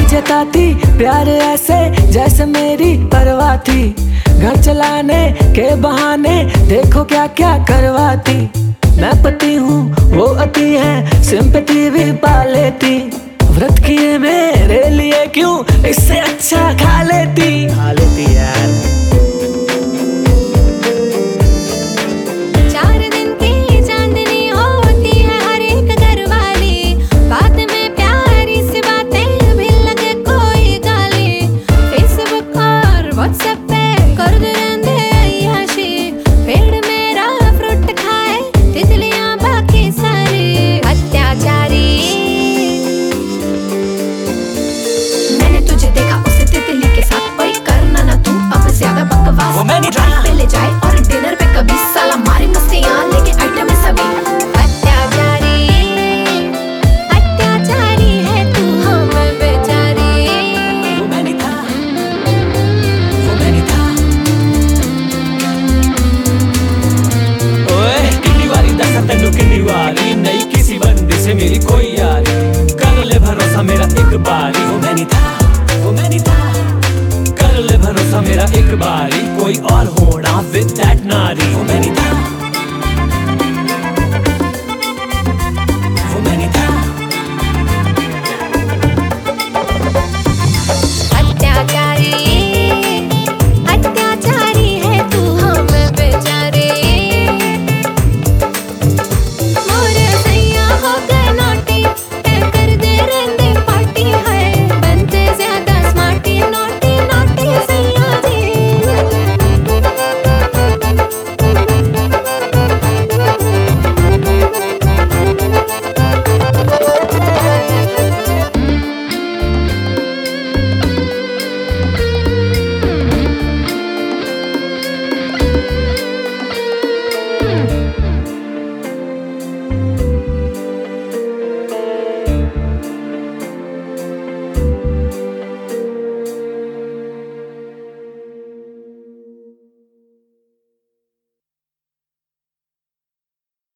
जताती प्यार ऐसे जैसे मेरी परवाह थी। घर चलाने के बहाने देखो क्या क्या करवाती। मैं पति हूँ वो अति है, सिंपैथी भी पा लेती। व्रत किए मेरे लिए क्यों इससे अच्छा खा लेती यार। वो मैंने पे ले जाए और डिनर पे कभी साला मारे मस्तियां लेके आइटम है सभी। अत्याचारी अत्याचारी है तू हम बेचारी। वो मैंने था, वो मैंने था। ओए कितनी बारी दसा तेनू कितनी बारी, नहीं किसी बंदे से मेरी कोई यारी। कर ले भरोसा मेरा एक बारी। वो मैंने था, वो मैंने था। कर ले भरोसा मेरा एक बारी, कोई और होना विद दैट नारी। वो मैंने